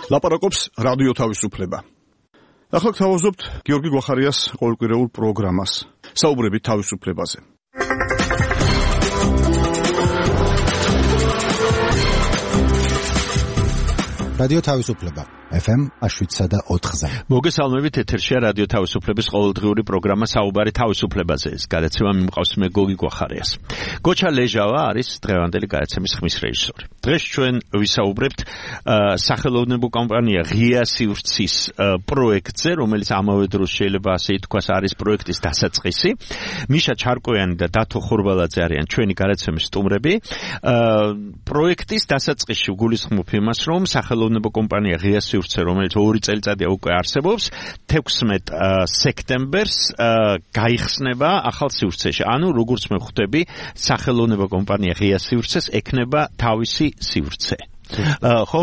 ლაპარაკობს რადიო თავისუფლება. ახლა გთავაზობთ გიორგი გვახარიას ყოველკვირეულ პროგრამას. საუბრებით თავისუფლებაზე. რადიო თავისუფლება FM 7.4-ზე. მოგესალმებით, ეთერშია რადიო თავისუფლების ყოველდღიური პროგრამა საუბარი თავისუფლებაზე. ეს გადაცემა მიმყავს მე გოგი გვახარიას. გოჩა ლეჟავა არის დღევანდელი გადაცემის ხმის რეჟისორი. დღეს ჩვენ ვისაუბრებთ სახელოვნებო კომპანია ღია სივრცის პროექტზე, რომელიც ამავე დროს შეიძლება ასე ითქვას არის პროექტის დასაწყისი. მიშა ჩარკვიანი და დათო ხურბალაძე არიან ჩვენი გადაცემის სტუმრები. პროექტის დასაწყისში გულისხმობ იმას, რომ სახელოვნებო კომპანია ღია სივრცე, რომელიც 2 წელიწადია უკვე არსებობს, 16 სექტემბერს გაიხსნება ახალ სივრცეში. ანუ როგორც მე ხვდები, სახელოვნებო კომპანია ღია სივრცეს ექნება თავისი სივრცე. ხო,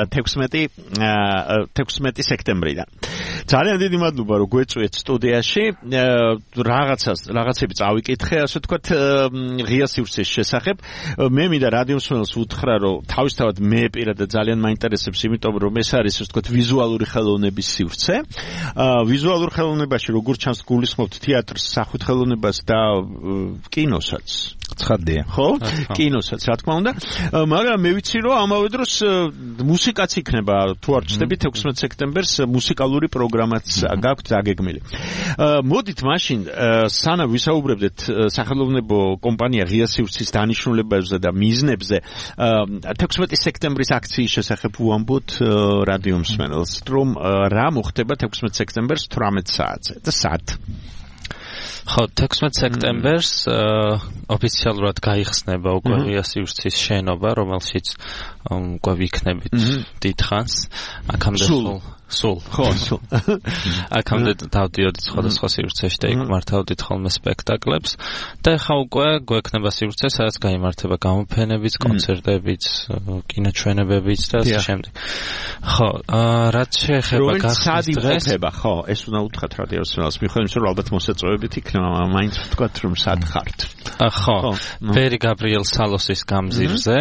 16 სექტემბრიდან. ძალიან დიდი მადლობა, რომ გვეწვიეთ სტუდიაში. რაღაცები წავიკითხე, ასე ვთქვათ, ღია სივრცეს შესახებ. მე მინდა რადიო მსმენელს უთხრა, რომ თავისთავად მე პირადად ძალიან მაინტერესებს, იმიტომ რომ ეს არის, ასე ვთქვათ, ვიზუალური ხელოვნების სივრცე. ვიზუალურ ხელოვნებაში, როგორც ჩანს, გულისხმობთ თეატრს, სახვით ხელოვნებას და კინოსაც. ცხადია. ხო? კინოსაც, რა თქმა უნდა. მაგრამ მე ვიცი, რომ ამავე დროს მუსიკაც იქნება, თუ არ ვცდები, 16 სექტემბერს მუსიკალური პროგრამაც გაქვთ დაგეგმილი. მოდით მაშინ, სანამ ვისაუბრებდეთ სახელოვნებო კომპანია ღია სივრცის დანიშნულებებზე და მიზნებზე, 16 სექტემბრის აქციის შესახებ ვუამბოთ რადიო მსმენელს, რომ რა მოხდება 16 სექტემბერს 18 საათზე და სად. ხო, 16 სექტემბერს ოფიციალურად გაიხსნება უკვე ღია სივრცის შენობა, რომელშიც უკვე ვიქნებით დიდხანს. აქამდე სულ. აქამდე დავდიოდით სხვადასხვა სივრცეში და იქ მართავდით ხოლმე სპექტაკლებს და ეხლა უკვე გვექნება სივრცე, სადაც გაიმართება გამოფენებიც, კონცერტებიც, კინოჩვენებებიც და ასე შემდეგ. ხო, რაც შეეხება გახსნის დღეს, ხო, ეს უნდა უთხრათ რადიო მსმენელს, მიხედვით რომ ალბათ მოსაწვევებით იქნება, მაინც ვთქვათ რომ სად ხართ. ხო, ვერი გაბრიელ სალოსის გამზირზე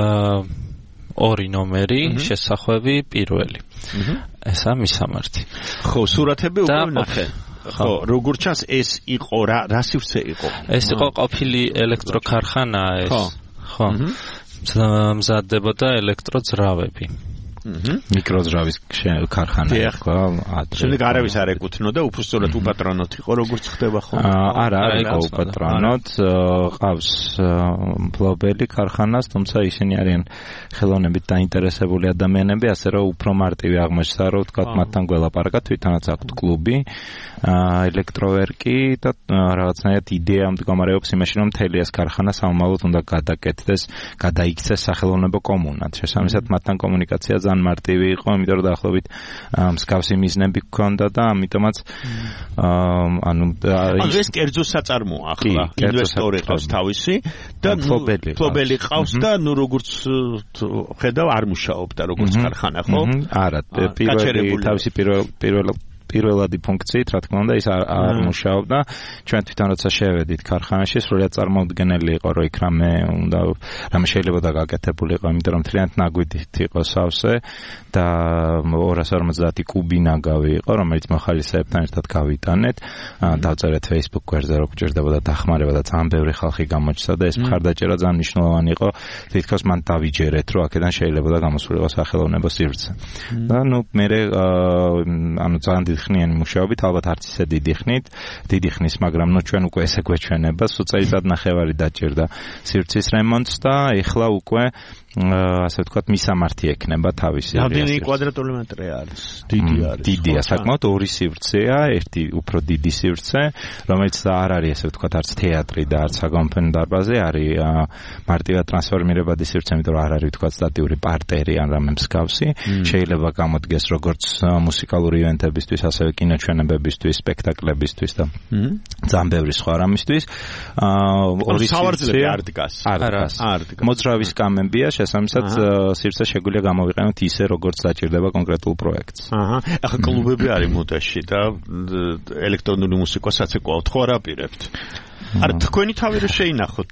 2 ნომერი, შესახვევი პირველი. ესა მისამართი. ხო, სურათები უკვე ვნახე. ხო, როგორც ჩანს, ეს იყო რა სივრცე იყო? ეს იყო ყოფილი ელექტროქარხანა ეს. ხო. მზადდებოდა ელექტროძრავები. მიკროძრავის ქარხანა იყო ადრე. შემდეგ არავის არ ეკუთვნოდა, უბრალოდ უპატრონოთ იყო, როგორც ხდება ხოლმე. არა იყო უპატრონოთ, ყავს მფლობელი ქარხანას, თუმცა ისინი არიან ხელოვნებით დაინტერესებული ადამიანები, ასე რომ უფრო მარტივი აღმოჩნდა, რომ ვთქვათ, მათთან გველაპარაკა, თვითონაც აქვთ კლუბი, ელექტროვერკი და რაღაცნაირად იდეა მდგომარეობს იმაში, რომ მთელი ეს ქარხანა სამომავლოდ უნდა გადაკეთდეს, გადაიქცეს სახელოვნებო კომუნად. შესაბამისად, მათთან კომუნიკაცია მარტივი იყო, იმიტომ რომ დაახლოებით მსგავსი მიზნები გქონდა და ამიტომაც ანუ ეს კერძო საწარმოა ახლა, ინვესტორი ყავს თავისი და მფლობელი ყავს და ნუ როგორც ხედავ არ მუშაობდა როგორც ქარხანა, ხო? არა, თავისი პირველადი ფუნქციით, რა თქმა უნდა, ის არ მუშაობდა. ჩვენ თვითონ როცა შევედით ქარხანაში, სრულად წარმოუდგენელი იყო, რომ იქ რამე შეიძლება დაგაკეთებული იყო, იმიტომ რომ მთლიანად ნაგვით იყო სავსე და 250 კუბი ნაგავი იყო, რომელიც მოხალისეებთან ერთად გავიტანეთ. დავწერეთ Facebook გვერდზე, რომ გჭირდებოდა დახმარება და ძალიან ბევრი ხალხი გამოჩნდა და ეს მხარდაჭერა ძალიან მნიშვნელოვანი იყო. თითქოს მან დავიჯერეთ, რომ აქედან შეიძლება გამოსულიყო სახელოვნებო სივრცე. და ნუ მე ანუ ძალიან ხნიანი მუშაობით, ალბათ არც ისე დიდი ხნის, მაგრამ ნუ ჩვენ უკვე ესე გვეჩვენება, სულ წელიწად ნახევარი დაჭირდა სივრცის რემონტს და ეხლა უკვე ასე ვთქვათ, მისამართი ექნება თავისი. რამდენი კვადრატული მეტრი არის? დიდი არის. დიდია, საკმაოდ 2 სივრცეა, ერთი უფრო დიდი სივრცე, რომელიც არ არის ასე ვთქვათ, არც თეატრი და არც საგამოფენო დარბაზი, არის მარტივად ტრანსფორმირებადი სივრცე, იმიტომ რომ არ არის ვთქვათ სტატიური პარტერი ან რამე მსგავსი. შეიძლება გამოდგეს როგორც მუსიკალური ივენთებისთვის, ასევე კინოჩვენებებისთვის, სპექტაკლებისთვის და ძალიან ბევრი სხვა რამისთვის. ორი სავარძელები არ დგას. მოძრავის კამებია, შესაბამისად სივრცე შეგვიძლია გამოვიყენოთ ისე, როგორც დაჭირდება კონკრეტულ პროექტს. ახლა კლუბები არის მოდაში და ელექტრონული მუსიკასაც ეკავთ, ხო არ აპირებთ? არა თქვენი თავი რო შეინახოთ.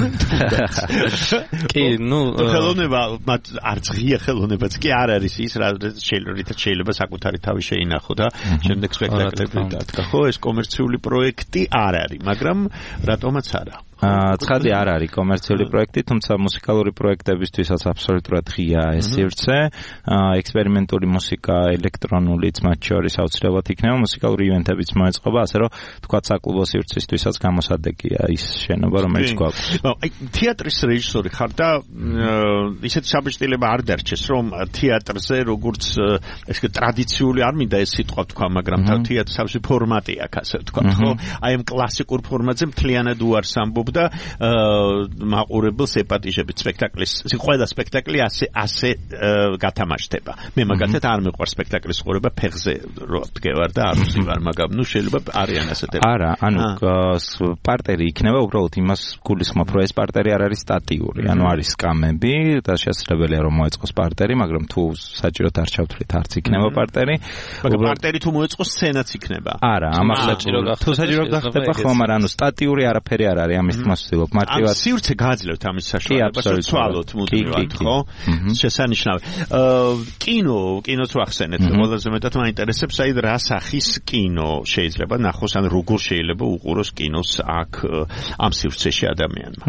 კი, ხელოვნება არც ღია ხელოვნებაც კი არ არის ის რითაც შეიძლება საკუთარი თავი შეინახო და შემდეგ სპექტაკლები დადგა. ხო, ეს კომერციული პროექტი არ არის, მაგრამ რატომაც არა. ცხადი არ არის კომერციული პროექტი, თუმცა მუსიკალური პროექტებისთვისაც აბსოლუტურად ღია ეს სივრცე. ექსპერიმენტული მუსიკა, ელექტრონულიც მათ შორის აუცილებლად იქნება, მუსიკალური ივენთებიც მოეწყობა, ასე რომ თქვათ საკლუბო სივრცისთვისაც გამოსადეგია ის შენობა, რომელიც გვაქვს. აი, თეატრის რეჟისორი ხარ და ისეთი საბჭოtildeება არ დარჩეს, რომ თეატრზე როგორც ესე ტრადიციული არ მინდა ეს სიტყვა თქვა, მაგრამ თეატრის თავისი ფორმატი აქვს, ასე ვთქვა, ხო? აი ამ კლასიკურ ფორმატზე მთლიანად უარს ამბობ და მაყურებელს ეპატიჟებით სპექტაკლის ყველა სპექტაკლი ასე გათამაშდება. მე მაგათაც არ მეყვარს სპექტაკლის ყურება ფეხზე რო დგევარ და არ ვსივარ, მაგრამ ნუ შეიძლება არიან ასეთები. არა, ანუ პარტერი იქნება უბრალოდ იმას გულისხმობ, რომ ეს პარტერი არ არის სტატიური, ანუ არის სკამები და შესაძლებელია რომ მოეწყოს პარტერი, მაგრამ თუ საჭიროდ არ ჩავთვლით, არც იქნება პარტერი. მაგრამ პარტერი თუ მოეწყოს, სცენაც იქნება. არა, ამას თუ საჭირო გახდება, ხო, მაგრამ ანუ სტატიური არაფერი არ არის ამის მოსწილობ მარტივად სივრცე გააძლევთ ამის საშუალებას რომ ცვალოთ მუდმივად ხო შესანიშნავი კინოც ვახსენეთ ყველაზე მეტად მაინტერესებს აი რა სახის კინო შეიძლება ნახოს ან როგორ შეიძლება უყუროს კინოს აქ ამ სივრცეში ადამიანმა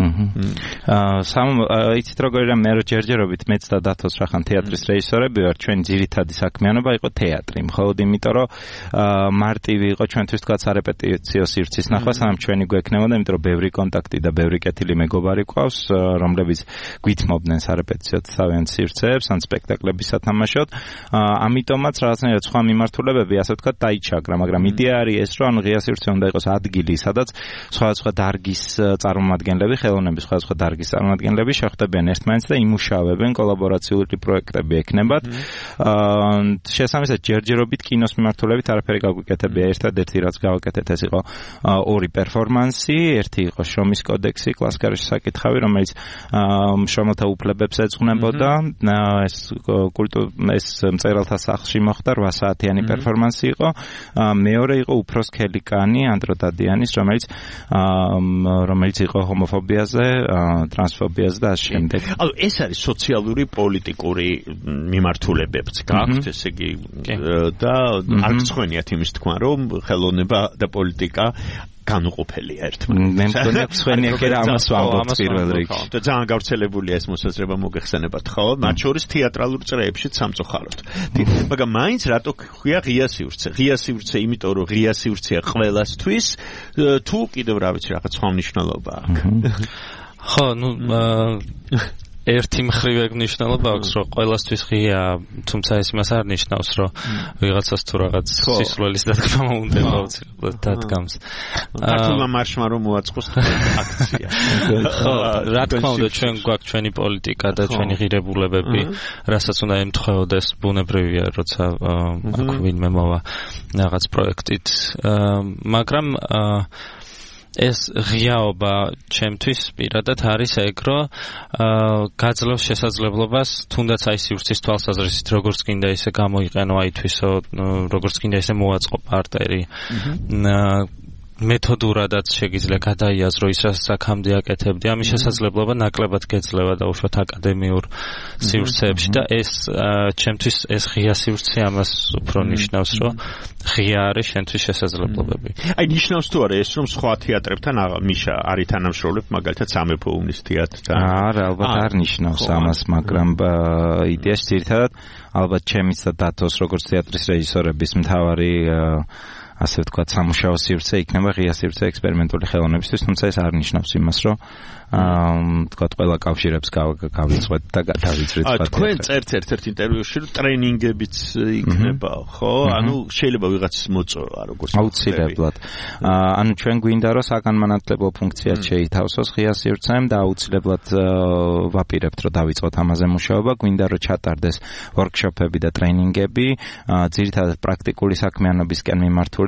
იცით როგორ მე რო ჯერჯერობით მეც და დათოს რა ხან თეატრის რეჟისორები ვარ ჩვენი ძირითადი საქმიანობა იყო თეატრი მხოლოდ იმიტომ რომ მარტივი იყო ჩვენთვის თქვა სარეპეტიციო სივრცის ნახვა სანამ ჩვენი გვექნებოდა იმიტომ რომ ბევრი კონტაქტი და ბევრი კეთილი მეგობარი ყავს, რომლებიც გვითმობდნენ სარეპეტიციოდ თავიანთ სივრცეებს, ან სპექტაკლების სათამაშოდ. ამიტომაც რაღაცნაირად სხვა მიმართულებები, ასე ვთქვათ, დაიჩაგრა, მაგრამ იდეა არის ეს, რომ ღია სივრცე უნდა იყოს ადგილი, სადაც სხვადასხვა დარგის წარმომადგენლები, ხელოვნების სხვადასხვა დარგის წარმომადგენლები შეხვდებიან ერთმანეთს და იმუშავებენ, კოლაბორაციული პროექტები ექნებათ. შესაბამისად, ჯერჯერობით კინოს მიმართულებით არაფერი გაგვიკეთებია. ერთადერთი რაც გავაკეთეთ, ეს იყო ორი პერფორმანსი, ერთი იყო შრომის კოდექსი, კლასიკარში საკითხავი, რომელიც მშრომელთა უფლებებს ეძღვნებოდა. ეს მწერალთა სახლში მოხდა 8 საათიანი პერფორმანსი იყო. მეორე იყო უფრო სქელი კანი ანდრო დადიანის, რომელიც იყო ჰომოფობიაზე, ტრანსფობიაზე და ასე შემდეგ. ანუ ეს არის სოციალური პოლიტიკური მიმართულებებიც გაქვთ, ესე იგი და არ გწვენიათ იმის თქვა, რომ ხელოვნება და პოლიტიკა განუყოფელია ერთმანეთთან. მე მგონია ხვენია კი რა ამას ვამბობთ პირველ რიგში. და ძალიან გავრცელებულია ეს მოსაზრება მოგეხსენებათ, ხო? მათ შორის თეატრალურ წრეებშიც სამწუხაროდ. მაგრამ მაინც რატო ქვია ღია სივრცე? ღია სივრცე, იმიტომ რომ ღია სივრცეა ყველასთვის, თუ კიდევ რა ვიცი, რაღაც სხვა მნიშვნელობა აქვს. ხო, ერთი მხრივ ეგ მნიშვნელობა აქვს, რომ ყველასთვის ღია, თუმცა ეს იმას არ ნიშნავს, რომ ვიღაცას თუ რაღაც სისულელის დადგმა უნდა აუცილებლად დადგამს. ქართულმა მარშმა რომ მოაწყოს აქცია. ხო, რა თქმა უნდა, ჩვენ გვაქვს ჩვენი პოლიტიკა და ჩვენი ღირებულებები, რასაც უნდა ემთხვეოდეს, ბუნებრივია, როცა აქ ვინმე მოვა რაღაც პროექტით, მაგრამ ეს ღიაობა ჩემთვის პირადად არის ეგ, რომ გაძლევს შესაძლებლობას თუნდაც აი სივრცის თვალსაზრისით როგორც გინდა ისე გამოიყენო აი თვისო როგორც გინდა ისე მოაწყო პარტერი მეთოდურადაც შეგიძლია გადაიაზრო ის რაც აქამდე აკეთებდი ამის შესაძლებლობა ნაკლებად გეძლევა და უშუალოდ აკადემიურ სივრცეებში და ეს ჩემთვის ეს ღია სივრცე ამას უფრო ნიშნავს რომ ღია არის შენთვის შესაძლებლობები. აი ნიშნავს თუ არა ეს რომ სხვა თეატრებთან მიშა არის თანამშრომლობ მაგალითად სამეფო ომის თეატრთან? არა, ალბათ არ ნიშნავს ამას, მაგრამ იდეაში ძირითადად ალბათ ჩემიც და დათოს როგორც თეატრის რეჟისორების მთავარი ასე ვთქვათ სამუშაო სივრცე იქნება ღია სივრცე ექსპერიმენტული ხელოვნებისთვის, თუმცა ეს არ ნიშნავს იმას, რომ ვთქვათ ყველა კავშირებს გავიწვეთ და დავიწრით. თქვენ წერთ ერთ-ერთ ინტერვიუში რომ ტრენინგებიც იქნება, ხო? ანუ შეიძლება ვიღაცის მოწვევა როგორც აუცილებლად. ანუ ჩვენ გვინდა რომ საგანმანათლებლო ფუნქციაც შეითავსოს ღია სივრცემ და აუცილებლად ვაპირებთ რომ დავიწყოთ ამაზე მუშაობა, გვინდა რომ ჩატარდეს ვორქშოპები და ტრენინგები, ძირითადად პრაქტიკული საქმიანობისკენ მიმართული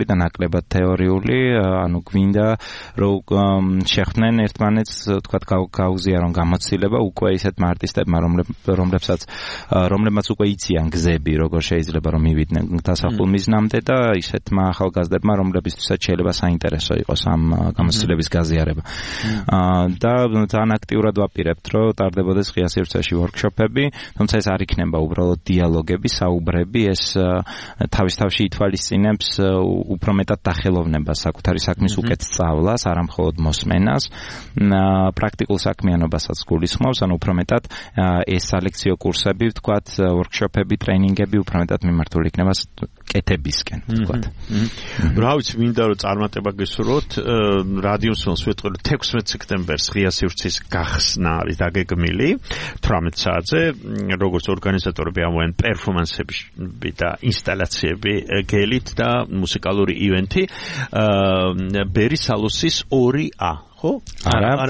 პრაქტიკული და ნაკლებად თეორიული, ანუ გვინდა რომ შეხვდნენ ერთმანეთს, თქვათ გაუზიარონ გამოცდილება უკვე ისეთ არტისტებმა, რომლებმაც უკვე იციან გზები, როგორ შეიძლება რომ მივიდნენ დასახულ მიზნამდე და ისეთმა ახალგაზრდებმა, რომლებისთვისაც შეიძლება საინტერესო იყოს ამ გამოცდილების გაზიარება. და ძალიან აქტიურად ვაპირებთ, რომ ტარდებოდეს ღია სივრცეში ვორქშოპები, თუმცა ეს არ იქნება უბრალოდ დიალოგები, საუბრები, ეს თავის თავში ითვალისწინებს უფრო მეტად დახელოვნებას, საკუთარი საქმის უკეთ სწავლას, არა მხოლოდ მოსმენას, პრაქტიკულ საქმიანობასაც გულისხმობს, ანუ უფრო მეტად ეს სალექციო კურსები, ვთქვათ, ვორქშოპები, ტრეინინგები უფრო მეტად მიმართული იქნება კეთებისკენ, ვთქვათ. რა ვიცი, მინდა რომ წარმატება გესურვოთ, რადიოს მოსვეტყვილ 16 სექტემბერს ღია სივრცის გახსნა არის დაგეგმილი 18 საათზე, როგორც ორგანიზატორები ამოვიან პერფორმანსები და ინსტალაციები გელით და მუსიკალური ივენთი ბერი სალოსის 2A, ხო? არა.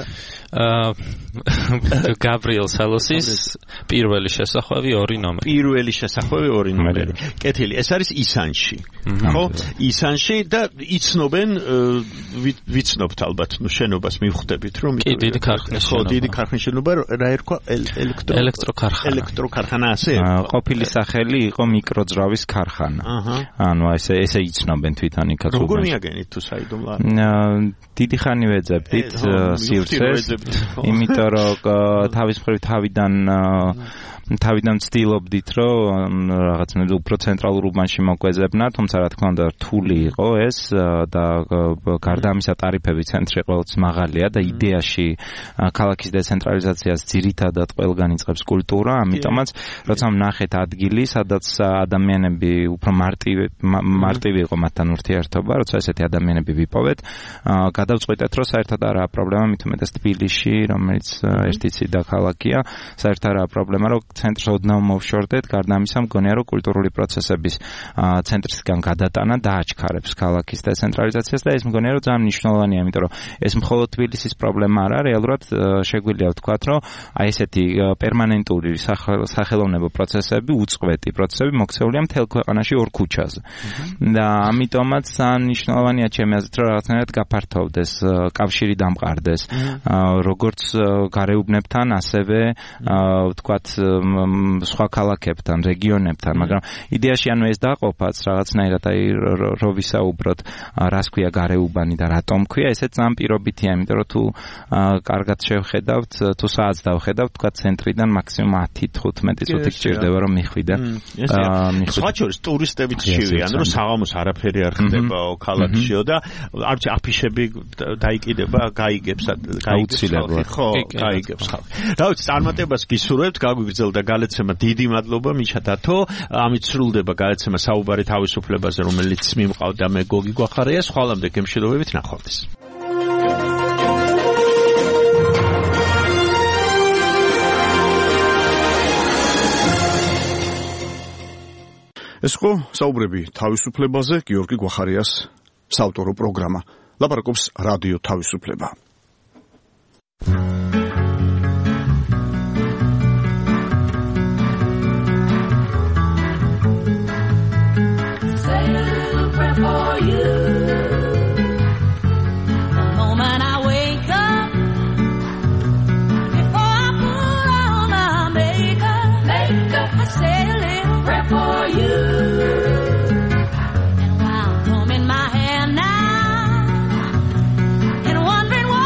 გაბრიელ სალოსის პირველი შესახვევი 2 ნომერი. პირველი შესახვევი 2 ნომერი. კეთილი, ეს არის ისანში. ხო? ისანში და იცნობენ, ვიცნობთ ალბათ, შენობას მივხვდებით, რომ დიდი ქარხნის შენობა. ხო, დიდი ქარხნის შენობა, რა ერქვა? ელექტროქარხანა. ელექტროქარხანა ასე? ყოფილი სახელი იყო მიკროძრავის ქარხანა. ანუ ესე იცნობენ თვითონ იქაც. როგორ მიაგენით თუ საიდუმლო? დიდი ხანი ვეძებდით სივრცეს. იმიტომ რომ თავის მხრივ თავიდან ვცდილობდით რომ რაღაცნაირად უფრო ცენტრალურ უბანში მოგვეძებნა, თუმცა რა თქმა უნდა რთული იყო ეს და გარდა ამისა ტარიფები ცენტრი ყოველთვის მაღალია და იდეაში ქალაქის დეცენტრალიზაციას ძირითადად ყველგან იწყებს კულტურა, ამიტომაც როცა ვნახეთ ადგილი, სადაც ადამიანები უფრო მარტივი იყო მათთან ურთიერთობა, როცა ესეთი ადამიანები ვიპოვეთ, გადავწყვიტეთ რომ საერთოდ არაა პრობლემა, მით უმეტეს თბილისში, რომელიც ერთი ცივი ქალაქია, საერთოდ არაა პრობლემა, რომ ცენტრს ოდნავ მოვშორდეთ, გარდა ამისა მგონია, რომ კულტურული პროცესების ცენტრისგან გადატანა დააჩქარებს ქალაქის დეცენტრალიზაციას და ეს მგონია, რომ ძალიან მნიშვნელოვანია, იმიტომ რომ ეს მხოლოდ თბილისის პრობლემა არა, რეალურად შეგვიძლია ვთქვათ, რომ აი ესეთი პერმანენტული სახელოვნებო პროცესები, უწყვეტი პროცესები მოქცეულია მთელ ქვეყანაში 2 ქუჩაზე. და ამიტომაც ძალიან მნიშვნელოვანია ჩემი აზრით, რომ რაღაცნაირად გაფართოვდეს, კავშირი დამყარდეს, როგორც გარეუბნებთან, ასევე ვთქვათ სხვა ქალაქებთან, რეგიონებთან, მაგრამ იდეაში ანუ ეს დაყოფაც რაღაცნაირად აი რო ვისაუბროთ, რას ქვია გარეუბანი და რატომ ქვია, ესეც ძალიან პირობითია, იმიტომ რომ თუ კარგად შევხედავთ, თუ საათს დავხედავთ, თქვა ცენტრიდან მაქსიმუმ 10-15 წუთი გჭირდება რომ მიხვიდე. სხვა შორის ტურისტებიც შევიან, რომ საღამოს არაფერი არ ხდება ქალაქშიო და არ ვიცი, აფიშები დაიკიდება, გაიგებს აუცილებლად. ხო, გაიგებს ხალხი. რა ვიცი, წარმატებას გისურვებთ, გაგვიგრძელდა გალეცემა, დიდი მადლობა მიშა დათო. ამით სრულდება გალეცემა საუბარი თავისუფლებაზე, რომელიც მიმყავდა მე გოგი გვახარიას. ხვალამდე გემშვიდობებით, ნახვამდის. ეს ხო საუბრები თავისუფლებაზე, გიორგი გვახარიას საავტორო პროგრამა. ლაპარაკობს რადიო თავისუფლება. And while combing my hair now and wondering what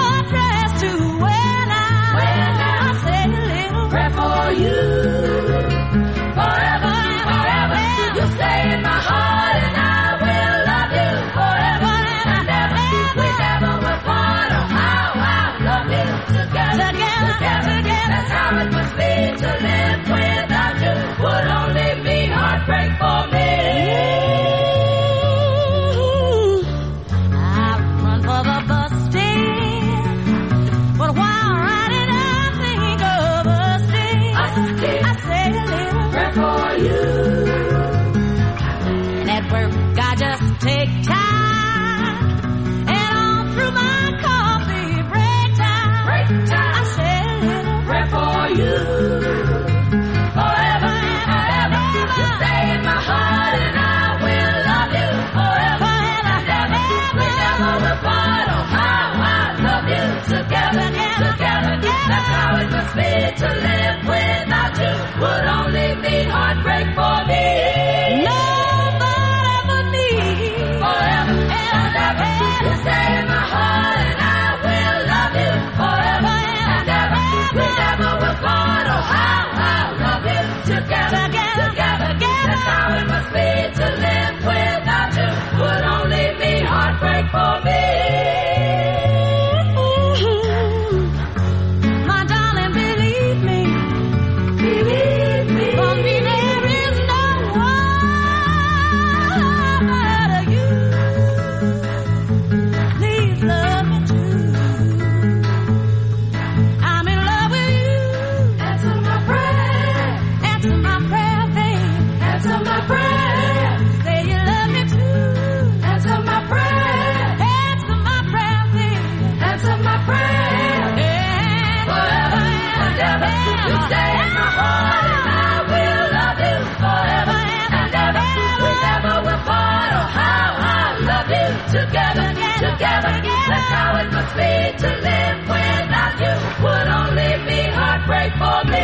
me to live without you would only be heartbreak for me. Nobody but me. Forever and ever. You stay in my heart and I will love you forever and ever. We never will part. Oh, how I love you. Together. That's how it must be to live without you would only be heartbreak for me. Together, that's how it must be to live without you would only be heartbreak for me.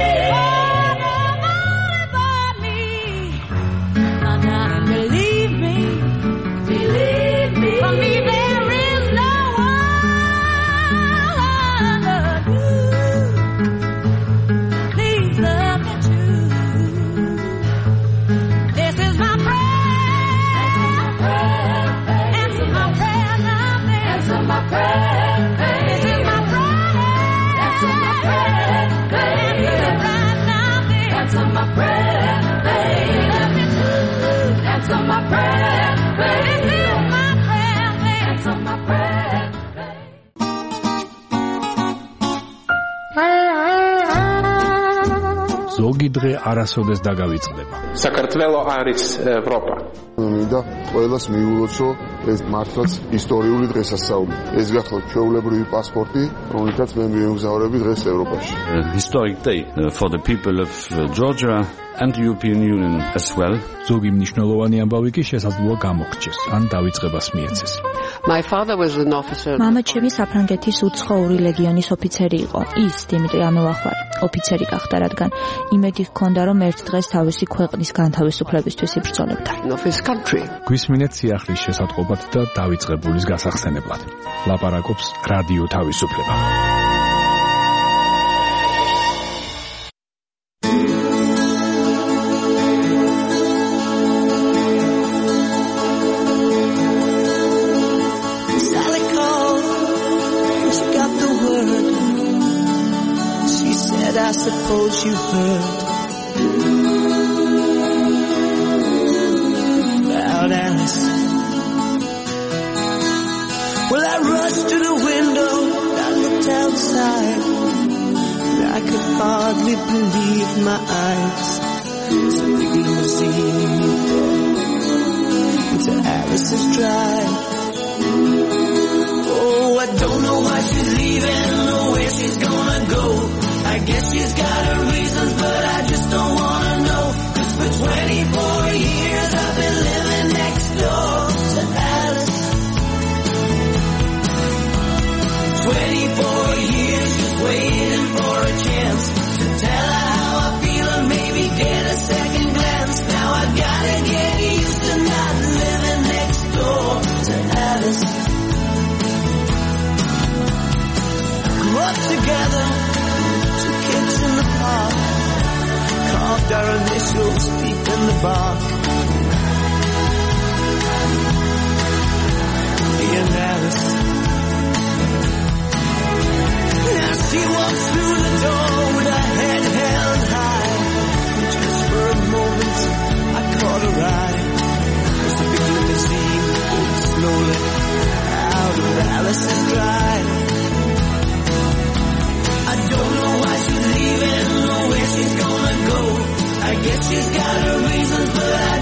Believe me. For me there is no one but you. Please love me too. This is my prayer. My prayer, this is my prayer. Answer my prayer, baby. Right now, baby. Answer my prayer, baby. Love me too. Answer my prayer, baby. This is my prayer, baby. Answer my prayer, baby. ზოგი დღე არასოდეს დაგავიწყდება. საქართველო არის ევროპა. მინდა ყველას მიულოცო ეს მართლაც ისტორიული დღესასწაული. ეს გახლავთ ჩვეულებრივი პასპორტი, რომელთაც მე მიემგზავრები დღეს ევროპაში. Historic day for the people of Georgia and the European Union as well. ზოგი მნიშვნელოვანი ამბავი კი შესაძლოა გამოხჩეს, ან დავიწყებას მიეცეს. My father was an officer. მამა ჩემი საფრანგეთის უცხოური ლეგიონის ოფიცერი იყო. ის დიმიტრი ამელახვარი ოფიცერი გახდა, რადგან იმედი ჰქონდა, რომ ერთ დღეს თავისი ქვეყნის განთავისუფლებისთვის იბრძოლებდა. გვისმინეთ სიახლის შესატყობად და დავიწყებულის გასახსენებლად. ლაპარაკობს რადიო თავისუფლება. I suppose you heard about Alice. Well, I rushed to the window, I looked outside, and I could hardly believe my eyes. It's a big limousine into Alice's drive. Oh, I don't know why she's leaving or where she's gonna go. I guess she's got her reasons, but I just don't wanna know. 'Cause for 24 years I've been living next door to Alice. 24 years just waiting for a chance to tell her how I feel and maybe get a second glance. Now I've gotta get used to not living next door to Alice. Grew up together, kids in the park, carved our initials deep in the bark. Me and Alice. Now she walks through the door with her head held high. And just for a moment I caught her eye as the big limousine moved slowly out of Alice's drive. I don't know why she's leaving or where she's gonna go. I guess she's got her reasons, but I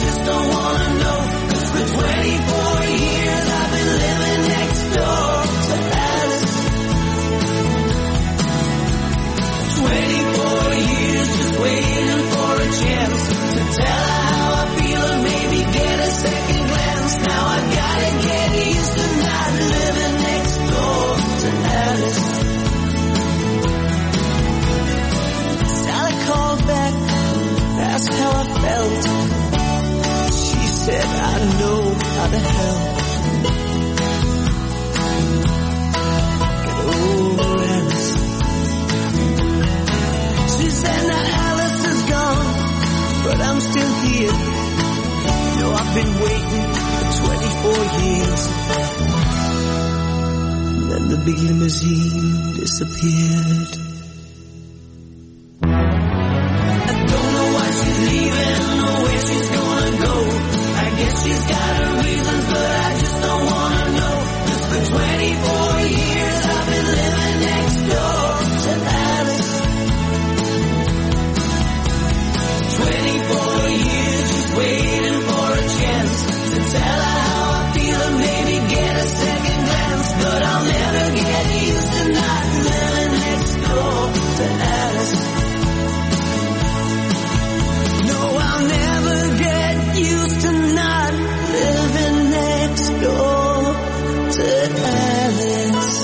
the hell. Get over Alice. She said now Alice is gone, but I'm still here. You know I've been waiting for 24 years. And then the big limousine disappeared. I don't know why she's leaving or where she's gonna go. I guess she's got her reasons, but I just don't wanna know. 'Cause for 24 years I've been living next door to Alice. 24 years just waiting for a chance to tell her how I feel and maybe get a second glance. But I'll never get used to not living next door to Alice. No, I'll never get used to not living next door to Alice.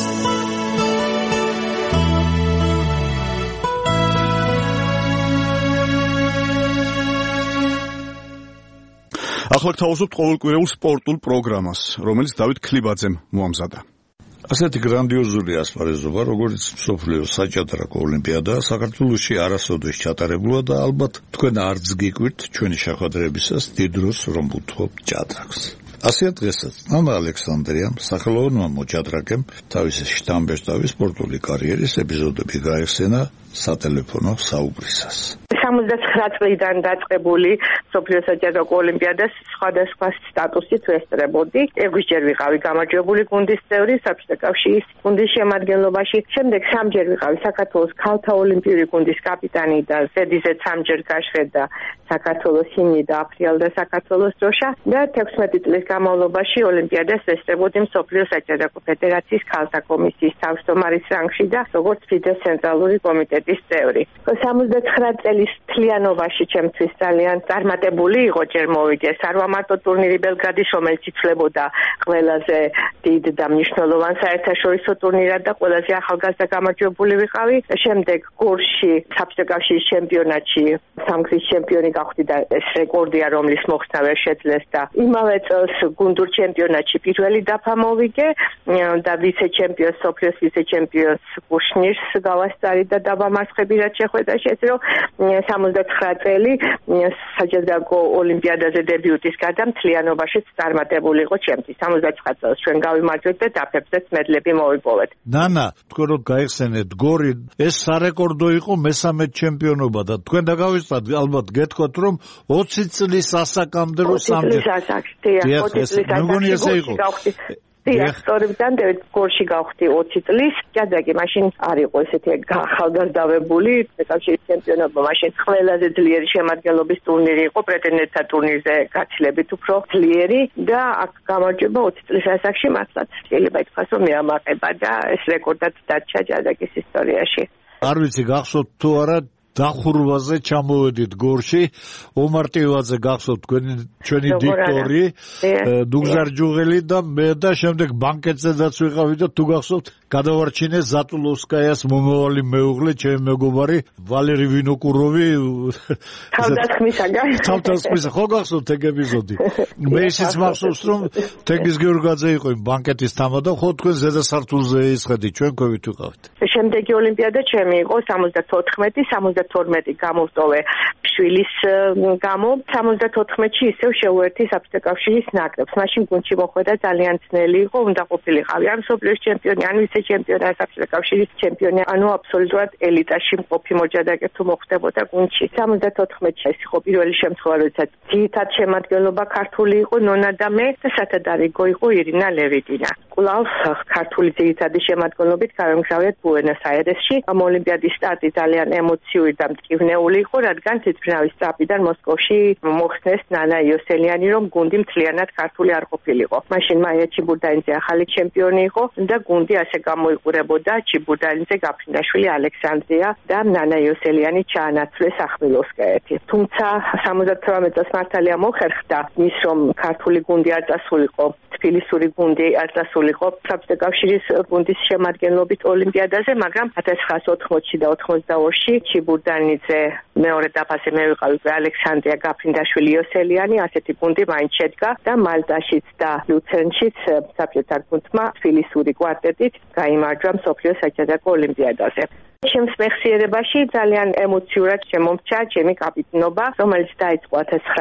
ახლა გთავაზობთ ყოველკვირეულ სპორტულ პროგრამას, რომელიც დავით ქლიბაძემ მოამზადა. ასეთი გრანდიოზული ასპარეზობა, როგორც მსოფლიოს საჭადრაკო ოლიმპიადა, საქართველოში არასოდეს ჩატარებულა და ალბათ თქვენ არც გიკვირთ ჩვენი შეხვედრებისას დიდ დროს რომ ვუთხოვთ ჭადრაკს. ასეა დღესაც მამა ალექსანდრიამ სახელოვანმა მოჭადრაკემ თავისი შთამბეჭდავი სპორტული კარიერის ეპიზოდები გაეხსენა სატელეფონო საუბრისას. 79 წლიდან დაწყებული მსოფლიო საჭადრაკო ოლიმპიადას სხვადასხვა სტატუსით ვესწრებოდი. ექვსჯერ ვიყავი გამარჯვებული გუნდის წევრი საბჭოთა კავშირის გუნდის შემადგენლობაში. შემდეგ 3ჯერ ვიყავი საქართველოს ქალთა ოლიმპიური გუნდის კაპიტანი და ზედიზედ 3ჯერ გაშვედა საქართველოს ჰიმნი და აფრიალდა საქართველოს დროშა და 16 წლის განმავლობაში ოლიმპიადას ვესწრებოდი მსოფლიო საჭადრაკო ფედერაციის ქალთა კომისიის თავმჯდომარის რანგში და როგორც ფიდეს ცენტრალური კომიტეტის წევრი. 79 წლის მთლიანობაში ჩემთვის ძალიან წარმატებული იყო, ჯერ მოვიდეს არ ვამარტო ტურნირი ბელგრადის, რომელიც იცვლებოდა ყველაზე დიდ და მნიშვნელოვან საერთაშორისო ტურნირად და ყველაზე ახალგაზრდა გამარჯვებული ვიყავი. შემდეგ გორში საბჭოთა კავშირის ჩემპიონატში სამგზის ჩემპიონი გავხდი და ეს რეკორდია, რომლის მოხსნა ვერ შეძლეს და იმავე წელს გუნდურ ჩემპიონატში პირველი დაფა მოვიგე და ვიცე-ჩემპიონს, სოფლიოს ვიცე-ჩემპიონს კუშნირს გავასწარი და დაბამარცხები რაც შეხვედა შეძლო. 79 წელი საჭადრაკო ოლიმპიადაზე დებიუტის გარდა მთლიანობაშიც წარმატებული იყო ჩემთვის. 79 წელს ჩვენ გავიმარჯვეთ და დაფებზეც მედლები მოვიპოვეთ. ნანა, თქვენ რომ გაიხსენეთ გორი, ეს სარეკორდო იყო მესამე ჩემპიონობა და თქვენ დაგავიწყდათ, ალბათ გეთქვათ რომ 20 წლის ასაკამდე რომ სამჯერ. 20 წლის ასაკში. დიახტორებთან გორში გავხდი 20 წლის. ჭადრაკი მაშინ არ იყო ესეთი ახალგაზრდავებული, კავშირის ჩემპიონობა მაშინ ყველაზე ძლიერი შემადგენლობის ტურნირი იყო, პრეტენდენტთა ტურნირზე გაცილებით უფრო ძლიერი და აქ გამარჯვება 20 წლის ასაკში მართლაც შეიძლება ითქვას რომ მეამაყება და ეს რეკორდად დარჩა ჭადრაკის ისტორიაში. არ ვიცი გახსოვთ თუ არა დახურვაზე ჩამოვედით გორში, ომარ ტივაძე გახსოვთ ჩვენი დიქტორი, დუგზარ ჯუღელი და მე და შემდეგ ბანკეტზედაც ვიყავი და თუ გახსოვთ გადავარჩინე ზატულოვსკაიას მომავალი მეუღლე, ჩემი მეგობარი ვალერი ვინოკუროვი. თავდასხმისა, ხო გახსოვთ ეგ ეპიზოდი? მე ისიც მახსოვს რომ თენგიზ გიორგაძე იყო იმ ბანკეტის თამადა, ხო თქვენ ზედასართულზე ისხედით, ჩვენ ქვევით ვიყავით. შემდეგი ოლიმპიადა ჩემი იყო 74 გამოვტოვე შვილის გამო. 74-ში ისევ შევუერთდი საბჭოთა კავშირის ნაკრებს. მაშინ გუნდში მოხვედა ძალიან ძნელი იყო, უნდა ყოფილიყავი ან მსოფლიოს ჩემპიონი, ან ვიცე-ჩემპიონი, ან საბჭოთა კავშირის ჩემპიონი, ანუ აბსოლუტურად ელიტაში მყოფი მოჭადრაკე თუ მოხვდებოდა გუნდში. 74-ში ეს იყო პირველი შემთხვევა, როდესაც ძირითად შემადგენლობა ქართული იყო, ნონა და მე და სათადარიგო იყო ირინა ლევიტინა. კვლავ ქართული ძირითადი შემადგენლობით გავემგზავრეთ ბუენოს-აირესში. ამ ოლიმპიადის სტარტი ძალიან ემოციური და მტკივნეული იყო, რადგან თვითმფრინავის სწრაფიდან მოსკოვში მოხსნეს ნანა იოსელიანი, რომ გუნდი მთლიანად ქართული არ ყოფილიყო. მაშინ მაია ჩიბურდანიძე ახალი ჩემპიონი იყო და გუნდი ასე გამოიყურებოდა ჩიბურდანიძე, გაფრინდაშვილი, ალექსანდრია და ნანა იოსელიანი ჩაანაცვლეს ახმილოვსკაეთი. თუმცა 78 წელს მართალია მოხერხდა ის, რომ ქართული გუნდი არ წასულიყო, თბილისური გუნდი არ წასულიყო საბჭოთა კავშირის გუნდის შემადგენლობით ოლიმპიადაზე, მაგრამ 1980-ში და 82-ში ჩიბურდანიძე მეორე დაფაზე მე ვიყავი ალექსანდრია გაფრინდაშვილი იოსელიანი, ასეთი გუნდი მაინც შედგა და მალტაშიც და ლუცერნშიც საბჭოთა გუნდმა თბილისური კვარტეტით გაიმარჯვა მსოფლიო საჯადაკო ოლიმპიადაზე. ჩემს მეხსიერებაში ძალიან ემოციურად შემომრჩა ჩემი კაპიტნობა, რომელიც დაიწყო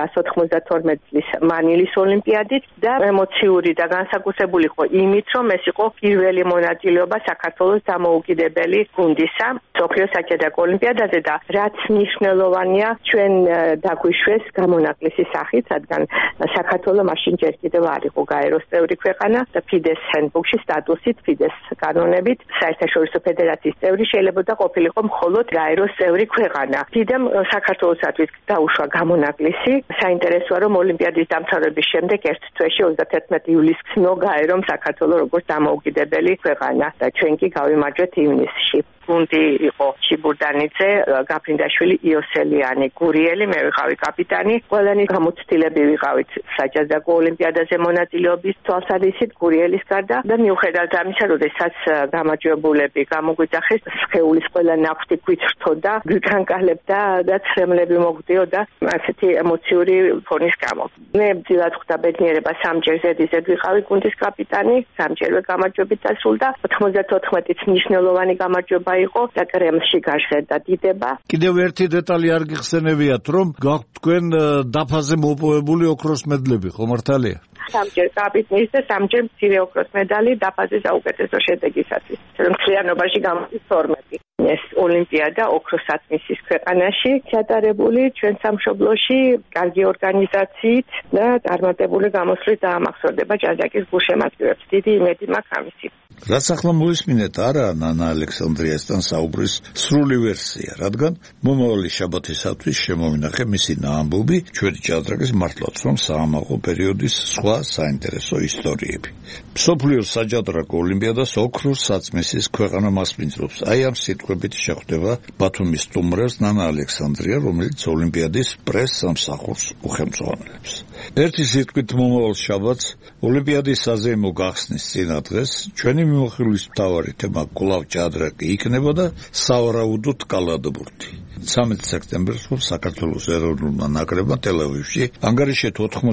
1992 წლის მანილის ოლიმპიადით და ემოციური და განსაკუთრებული იყო იმით, რომ ეს იყო პირველი მონაწილეობა საქართველოს დამოუკიდებელი გუნდისა მსოფლიო საჯადაკო ოლიმპიადაზე და რაც მნიშვნელოვანია, ჩვენ დაგვიშვეს გამონაკლისის სახით, რადგან საქართველო მაშინ ჯერ კიდევ არ იყო გაეროს წევრი ქვეყანა და ფიდეს ჰენდბუქში სტატუსით, ფიდეს კანონებით საერთაშორისო ფედერაციის წევრი შეიძლება და ყოფილიყო მხოლოდ გაეროს წევრი ქვეყანა. დიდამ საქართველოსთვის დაუშვა გამონაკლისი. საინტერესოა, რომ ოლიმპიადის დამთავრების შემდეგ ერთ თვეში 31 ივლისს ცნო გაერომ საქართველოს როგორც დამოუკიდებელი ქვეყანა და ჩვენ კი გავიმარჯვეთ ივნისში. გუნდი იყო ჩიბურდანიძე, გაფრინდაშვილი, იოსელიანი, გურიელი, მე ვიყავი კაპიტანი. ყველანი გამოცდილები ვიყავით საჯადაკო ოლიმპიადაზე მონაწილეობის თვალსაზრისით გურიელის გარდა და მიუხედავად ამისა, როდესაც გამარჯვებულები გამოგვიძახეს, სხეულის ყველა ნახვი გვიწრთოდა, გვიკანკალებდა და ცრემლები მოგვდიოდა ასეთი ემოციური ფონის გამო. მე ძილად ხვდა ბედნიერება სამჯერ ზედიზედ ვიყავი გუნდის კაპიტანი, სამჯერვე გამარჯვებით დასრულდა. 94-ით მნიშვნელოვანი გამარჯვება იყო და კრემლში გაჟღერდა დიდება. კიდევ ერთი დეტალი არ გიხსენებიათ, რომ გაქვთ თქვენ დაფაზე მოპოვებული ოქროს მედლები, ხო მართალია? სამჯერ კაპიტნის და სამჯერ მცირე ოქროს მედალი დაფაზე საუკეთესო შედეგისათვის. მთლიანობაში გამოდის 12. ეს ოლიმპიადა ოქროს საწმისის ქვეყანაში ჩატარებული ჩვენ სამშობლოში კარგი ორგანიზაციით და წარმატებული გამოსვლით დაამახსოვრდება ჯაზაკის გულშემატკივრებს. დიდი იმედი მაქვს ამისით. რაც ახლა მოისმინეთ, არა ნანა ალექსანდრიასთან საუბრის სრული ვერსია, რადგან მომავალი შაბათისათვის შემოვინახე მისი ნაამბობი ჩვენი ჭადრაკის მართლაც, რომ საამაყო პერიოდის სხვა საინტერესო ისტორიები. მსოფლიო საჯადრაკო ოლიმპიადას ოქროს საწმისის ქვეყანა მასპინძლობს. აი ამ სიტყვებით შეხვდება ბათუმის სტუმრებს ნანა ალექსანდრია, რომელიც ოლიმპიადის პრეს-სამსახურს უხელმძღვანელებს. ერთი სიტყვით მომავალ შაბათს ოლიმპიადის საზეიმო გახსნის წინადღეს ჩვენი მიმოხილვის მთავარი თემა კვლავ ჭადრაკი იქნება და სავარაუდოდ კალათბურთი. 13 სექტემბერს საქართველოს ეროვნულმა ნაკრებმა ტელ-ავივში ანგარიშეთ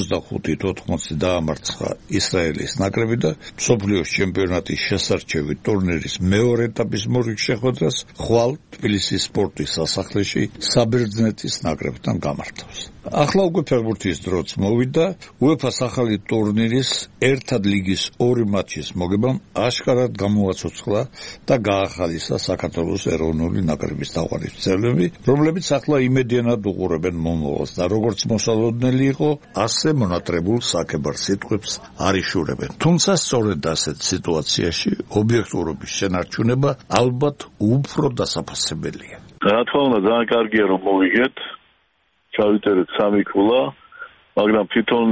85-80 დაამარცხა ისრაელის ნაკრები და მსოფლიოს ჩემპიონატის შესარჩევი ტურნირის მეორე ეტაპის მორიგ შეხვედრას ხვალ თბილისის სპორტის სასახლეში საბერძნეთის ნაკრებთან გამართავს. ახლა უკვე ფეხბურთის დროც მოვიდა, UEFA-ს ახალი ტურნირის ერთად ლიგის 2 მატჩის მოგებამ აშკარად გამოაცოცხლა და გაახალისა საქართველოს ეროვნული ნაკრების თაყვანისმცემლები, რომლებიც ახლა იმედიანად უყურებენ მომავალს და როგორც მოსალოდნელი იყო, ასე მონატრებულ საკებარ სიტყვებს არ იშურებენ. თუმცა სწორედ ასეთ სიტუაციაში ობიექტურობის შენარჩუნება ალბათ უფრო დასაფასებელია. რა თქმა უნდა, ძალიან კარგია რომ მოვიგეთ. ჩავიწერეთ 3 ქულა, მაგრამ თვითონ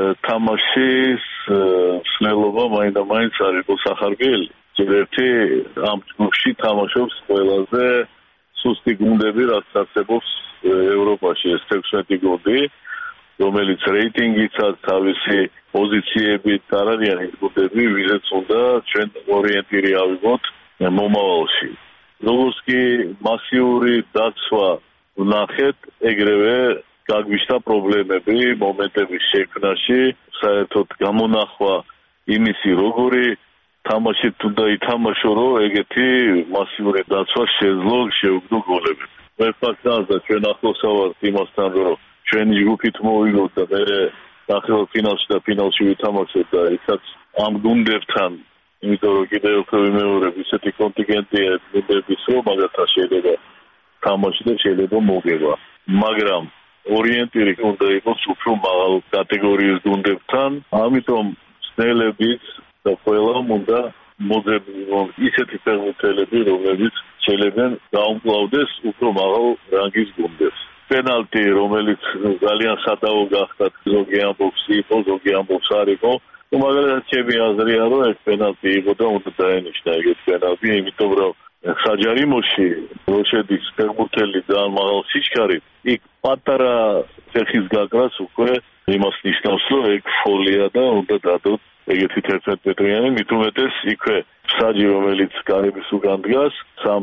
თამაშის მსვლელობა მაინდა-მაინც არ იყო სახარბიელი. ერთი ამ ჯგუფში თამაშობს ყველაზე სუსტი გუნდები, რაც არსებობს ევროპაში, ეს 16 გუნდი, რომელიც რეიტინგითაც თავისი პოზიციებით არ არიან ის გუნდები, ვიზეც უნდა ჩვენ ორიენტირი ავიღოთ მომავალში. როგორც კი მასიური დაცვა ვნახეთ, ეგრევე გაგვიშთა პრობლემები მომენტების შექმნაში, საერთოდ გამონახვა იმისი როგორი თამაშით უნდა ითამაშო, რომ ეგეთი მასიური დაცვა შეძლო შეუგდო გოლები. მე ფაქტად და ჩვენ ახლოსა ვართ იმასთან, რომ ჩვენი ჯგუფით მოვიგოთ და მე ნახევარ ფინალში და ფინალში ვითამაშოთ და იქაც ამ გუნდებთან, იმიტომ რომ კიდევ უფრო ვიმეორებ ისეთი კონტინგენტია გუნდების, რომ მაგათთან შეიძლება თამაში და შეიძლება მოგება. მაგრამ ორიენტირი უნდა იყოს უფრო მაღალ კატეგორიის გუნდებთან, ამიტომ სნელებით და ყველამ უნდა მოძებნონ ისეთი ფეხბურთელები, რომლებიც შეიძლება გაუმკლავდეს უფრო მაღალ რანგის გუნდებს. პენალტი, რომელიც ძალიან სადავო გახდა, ზოგი ამბობს იყო, ზოგი ამბობს არ იყო. მაგალითად, ჩემი აზრია, რომ ეს პენალტი იყო და უნდა დაენიშნა ეგეთ პენალტი, იმიტომ რომ საჯარიმოში როშედის ფეხბურთელი ძალიან მაღალ სიჩქარით, იქ პატარა ფეხის გაკრას უკვე იმას ნიშნავს, რომ ეგ ფოლია და უნდა დადოთ ეგეთი 11 მეტრიანი, მით უმეტეს იქვე საჯი, რომელიც კარების უკან დგას,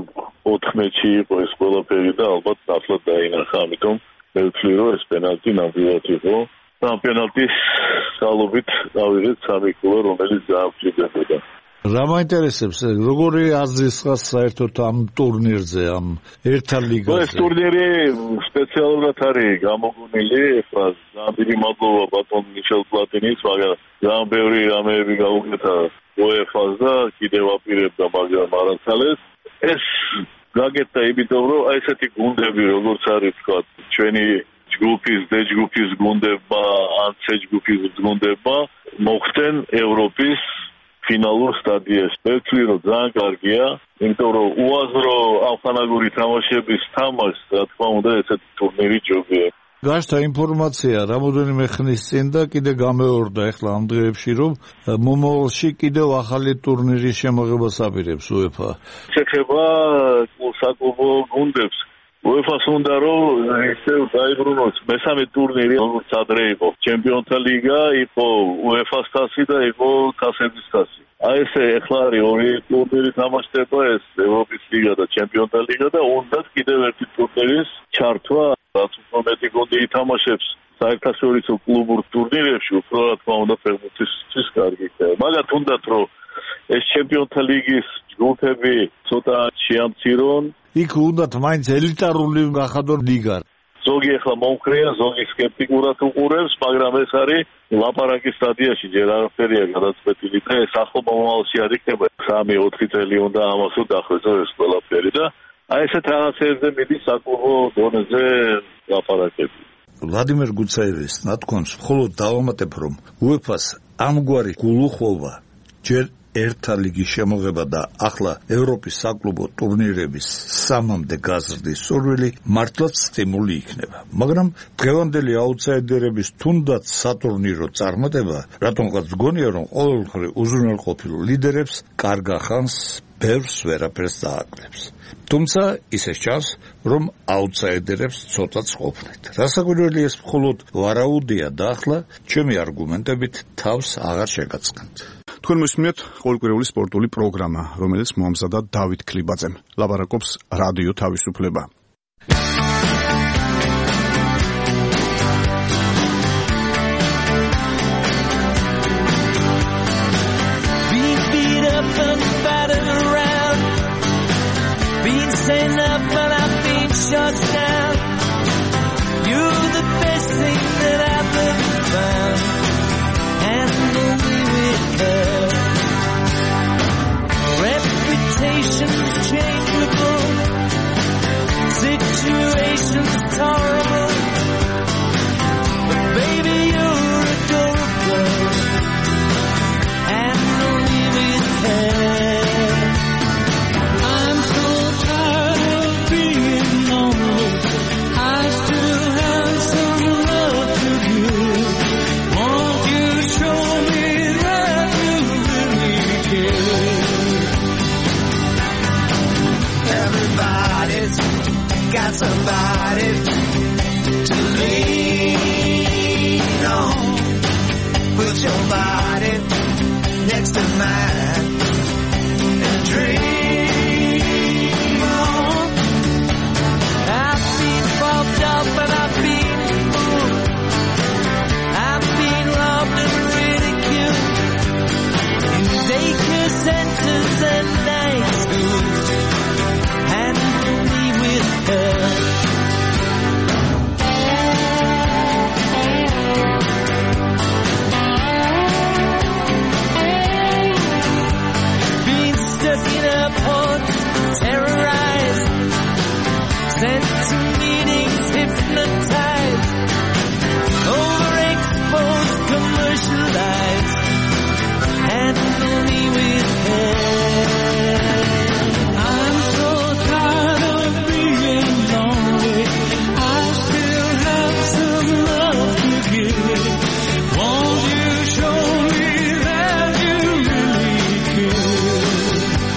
3-4 მეტრში იყო ეს ყველაფერი და ალბათ ნაცვლად დაინახა, ამიტომ მე ვთვლი, რომ ეს პენალტი ნამდვილად იყო. და პენალტის ძალობით დავიღეთ 3 გოლი, რომელიც გააჩნდებოდა. რა მაინტერესებს, როგორი აზრისხას საერთოდ ამ ტურნირზე, ამ ერთა ლიგაზე? ეს ტურნირი სპეციალურად არის გამოგონილი, ახლა ძალიან დიდი მადლობა ბატონ მიშელ პლატინის, მაგრამ ძალიან ბევრი რამეები გაუკეთა UEFA-ს და კიდევ აპირებდა, მაგრამ არაცალეს. ეს გაკეთდა იმიტომ, რომ აი ესეთი გუნდები, როგორც არის თქვა, ჩვენი ჯგუფის, დ-ჯგუფის გუნდებმა, ან C-ჯგუფის გუნდებმა მოხვდნენ ევროპის ფინალურ სტადიაში. მე ვთვლი, რომ ძალიან კარგია, იმიტომ რომ უაზრო ამხანაგური თამაშების თამაშს, რა თქმა უნდა, ესეთი ტურნირი ჯობია. გაშთა ინფორმაცია რამოდენიმე ხნის წინ და კიდე გამეორდა ახლა ამ დღეებში, რომ მომავალში კიდევ ახალი ტურნირის შემოღებას აპირებს UEFA. შეხება საკლუბო გუნდებს. UEFA-ს უნდა რომ ისევ დაიბრუნოს მესამე ტურნირი, როგორც ადრე იყო. ჩემპიონთა ლიგა იყო UEFA-ს თასი და იყო თასების თასი. აი ესე ახლა არის ორი ტურნირი თამაშდება, ეს ევროპის ლიგა და ჩემპიონთა ლიგა და უნდა კიდევ ერთი ტურნირის ჩართვა, რაც უფრო მეტი გუნდი ითამაშებს საერთაშორისო კლუბურ ტურნირებში, უფრო რა თქმა უნდა ფეხბურთისთვის კარგი ხდება. მაგრამ თუნდაც რომ ეს ჩემპიონთა ლიგის ჯგუფები ცოტა შეამცირონ, იქ უნდათ მაინც ელიტარული გახადონ ლიგა. ზოგი ახლა მომხრეა, ზოგი სკეპტიკურად უყურებს, მაგრამ ეს არის ლაპარაკის სტადიაში, ჯერ არაფერია გადაწყვეტილი და ეს ახლა მომავალში არ იქნება. 3-4 წელი უნდა ამასო დახვეწო ეს ყველაფერი და აი ესეთ რაღაცებზე მიდის საკლუბო დონეზე ლაპარაკები. ვლადიმერ გუცაევის ნათქვამს მხოლოდ დავამატებ, რომ UEFA-ს ამგვარი გულუხობა ჯერ ერთა ლიგის შემოღება და ახლა ევროპის საკლუბო ტურნირების სამამდე გაზრდის სურვილი მართლაც სტიმული იქნება. მაგრამ დღევანდელი აუტსაიდერების თუნდაც სატურნირო წარმატება, რატომღაც გონია, რომ ყოველგვარი უზრუნველყოფილ ლიდერებს კარგ ახანს ბევრს ვერაფერს დააკლებს. თუმცა ისე ჩანს, რომ აუტსაიდერებს ცოტაც ყოფნით. რასაკვირველია, ეს მხოლოდ ვარაუდია და ახლა ჩემი არგუმენტებით თავს აღარ შეგაწყენთ. თქვენ მოსმენთ ყოველკვირეული სპორტული პროგრამა, რომელიც მოამზადა დავით ქლიბაძემ. ლაპარაკობს რადიო თავისუფლება. Somebody to lean on. Put your body next to mine and dream on. I've been fucked up and I've been fooled. I've been robbed and ridiculed in daycare centers and night schools. Handle me with her. Sent to meetings, hypnotized, overexposed, commercialized, handle me with care. I'm so tired of being lonely, I still have some love to give. Won't you show me that you really care?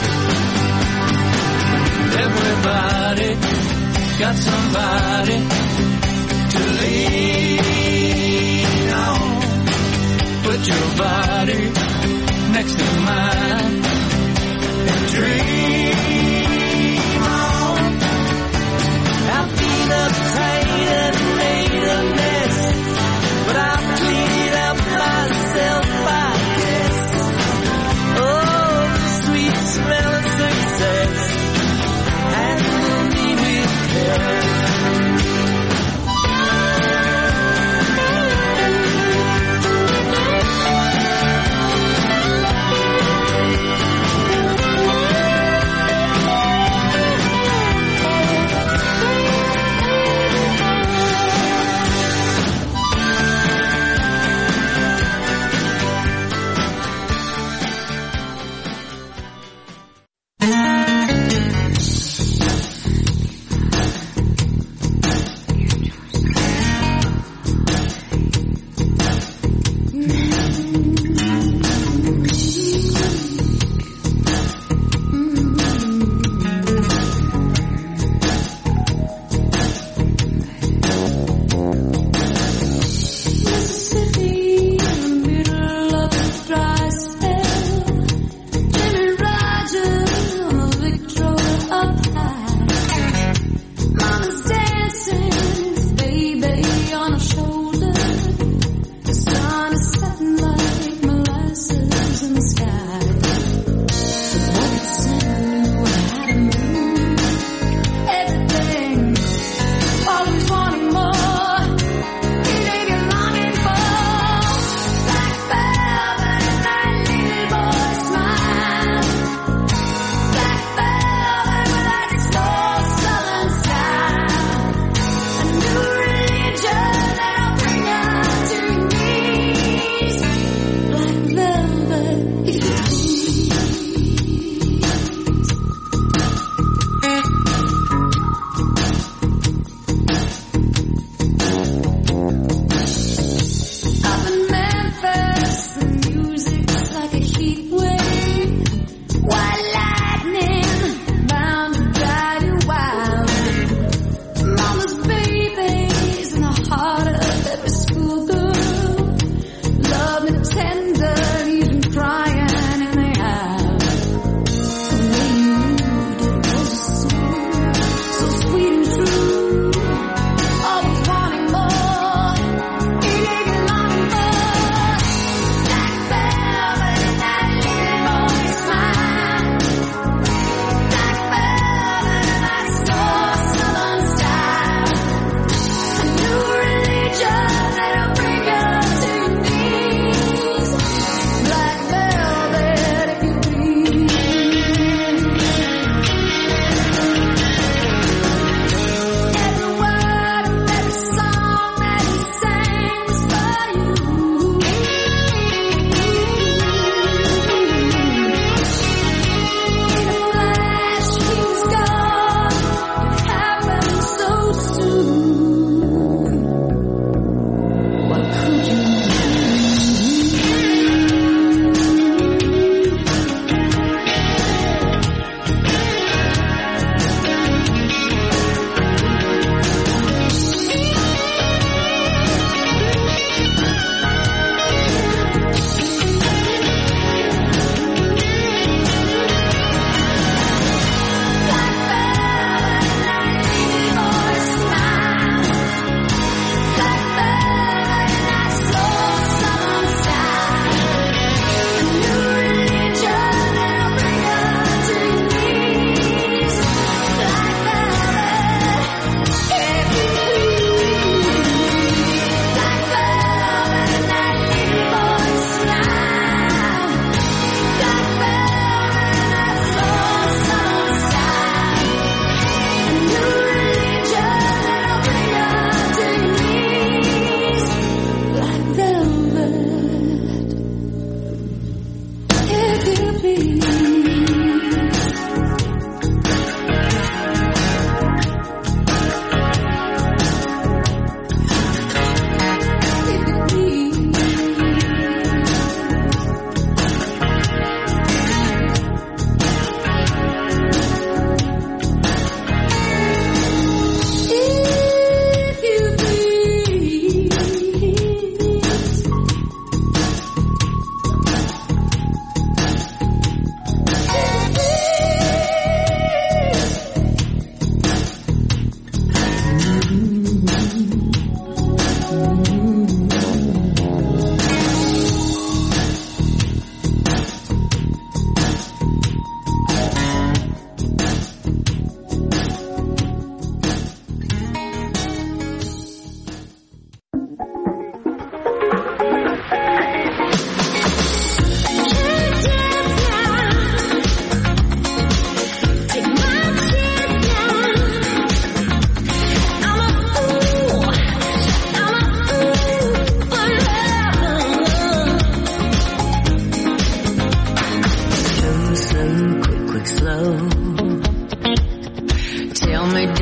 Everybody got somebody to lean on. Put your body next to mine and dream on. I've been uptight and made a mess, but I've cleaned up myself, I guess. Oh, the sweet smell of success, handle me with care.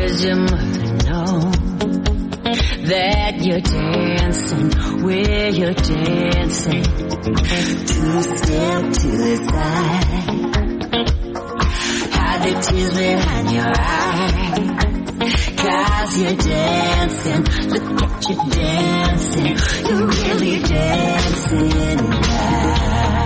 Does your mother know that you're dancing where you're dancing? Two-step to the side, hide the tears behind your eyes, 'cause you're dancing, look at you dancing, you're really dancing now.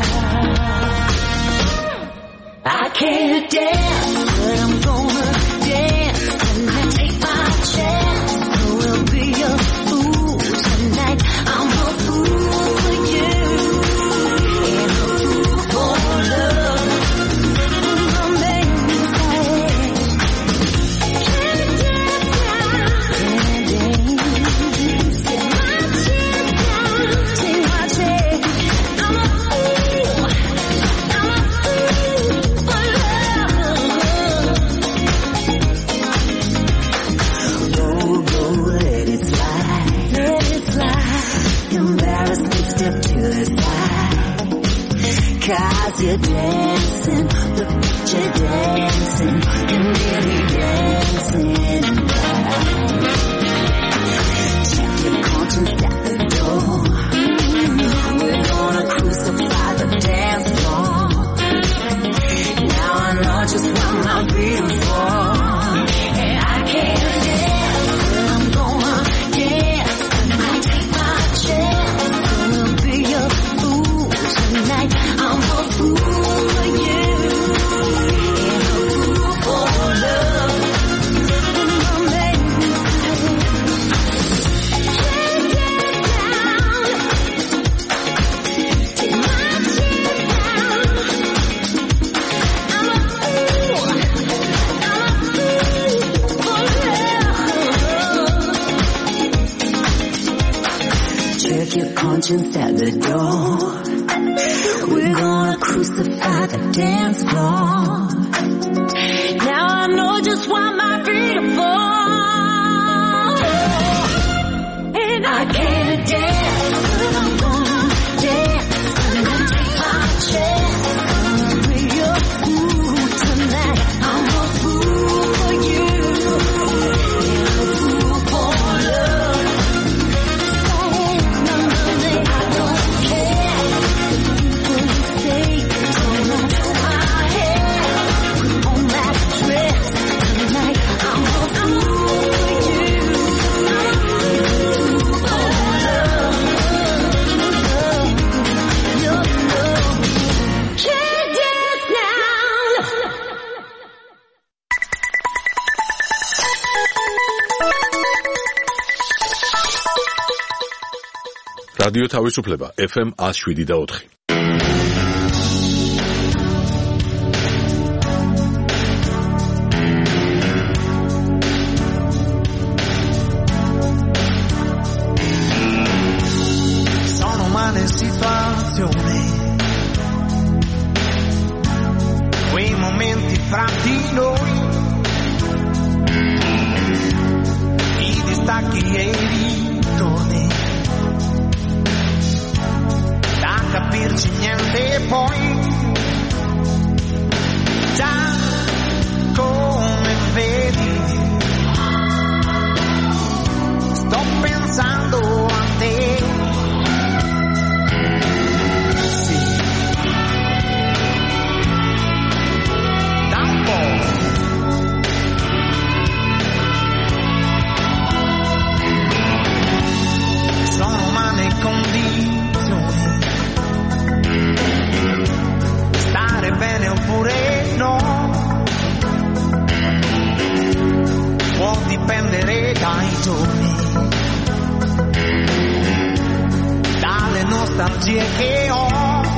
I can't dance, but I'm gonna dance, and I take my chance, I will be a fool tonight, I'm a fool for you, and a fool for love, I'm making can't dance now, can't dance, take my chance down, take my chance, I'm a fool for step to the side, 'cause you're dancing, look at you dancing, you're really dancing now. Check your conscience at the door, we're gonna crucify the dance floor. Now I know just what my freedom for, and I can't dance, but I'm gonna dance, and I take my chance. A fool tonight, I'm a fool for you, and a fool for love, I'm making can't get down, take my chance down, I'm a fool for love. Check your conscience at the door, we're gonna crucify the dance floor. Now I know just what my freedom for, and I can't dance, but I'm gonna dance, and I take my chance, I'm gonna be a fool tonight, I'm a fool for you, and a fool for love. I don't care what say, turn on my hair, put on that dress tonight, I'm a fool for you, for love, love. Can't dance now. რადიო თავისუფლება FM 107.4. Sono umane situazioni, quei momenti fra di noi, i distacchi e i ritorni, da capirci niente poi, già come vedi, sto pensando a te, sì, da un po'. Sono umane condizioni, stare bene oppure no, può dipendere dai giorni, dalle nostalgie che ho,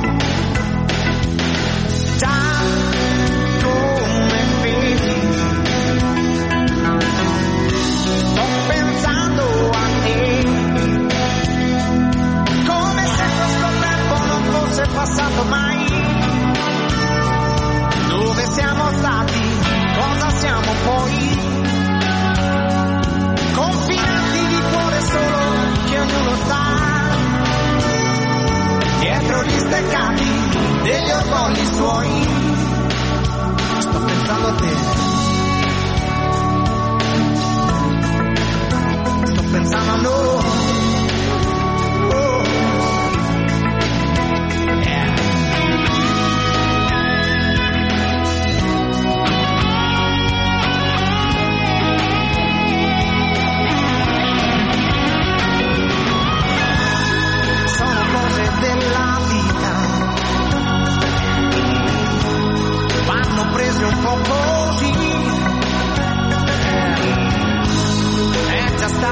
già come vedi, sto pensando a te, come se questo tempo non fosse passato mai. Dove siamo stati? Cosa siamo poi? Confinati di cuore solo che ognuno sa, dietro gli steccati degli orgogli suoi. Sto pensando a te,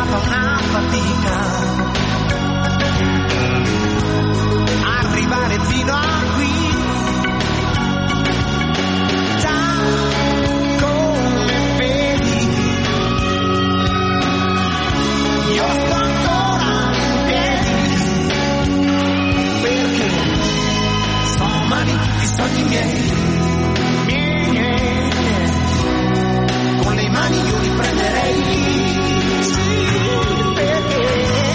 stata una fatica arrivare fino a qui. Come vedi, io sto ancora in piedi, perché stomani tutti i sogni miei, con le mani io li prenderei, sì, perché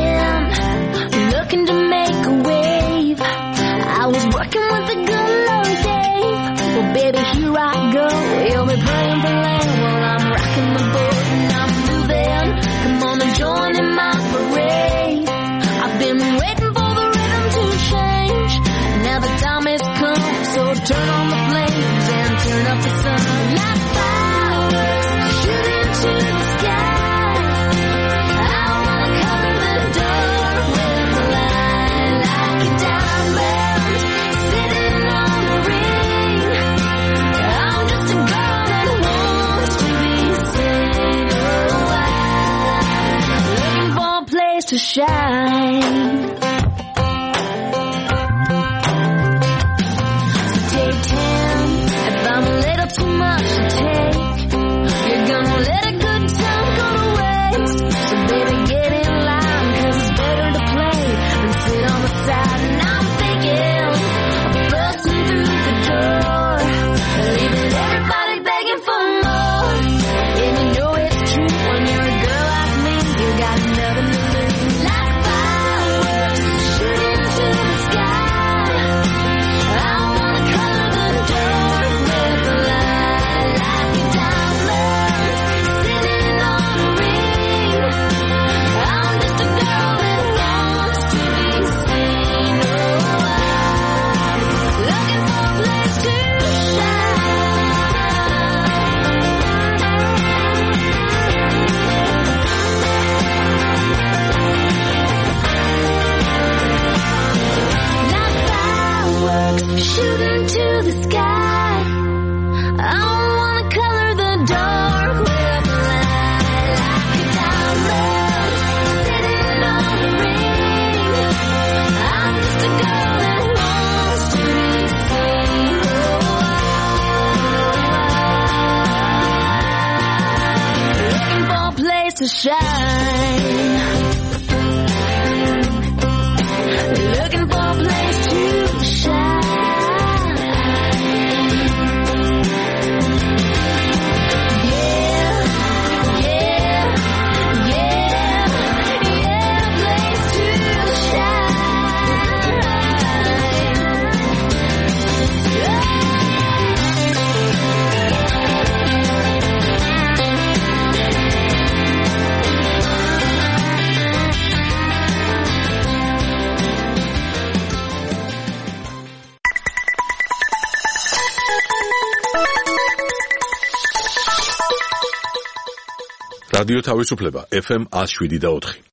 again, looking to make a wave. I was working with the good Lord Dave. Well, baby, here I go. You'll be praying for land while I'm rocking the boat and I'm moving. Come on and join in my parade. I've been waiting for the rhythm to change. Now the time has come, so turn on the flames and turn up the sun. Like fireworks shooting to the sky. I wanna cover the dark with the light like a diamond sitting on the ring. I'm just a girl that wants to be seen. Oh, I'm looking for a place to shine. Too much to take. You're gonna let a good time go to waste. So baby, get in line, 'cause it's better to play than sit on the side. And I'm thinking of busting through the door, leaving everybody begging for more. And you know it's true when you're a girl like me, you got nothing to lose. Like fireworks shooting to the sky. I wanna color the dark with the light. Shooting to the sky. I wanna color the dark with the light like a diamond sitting on the ring. I'm just a girl that wants to be seen. Looking for a place to shine. Looking for a place to shine. რადიო თავისუფლება FM 107 და 4.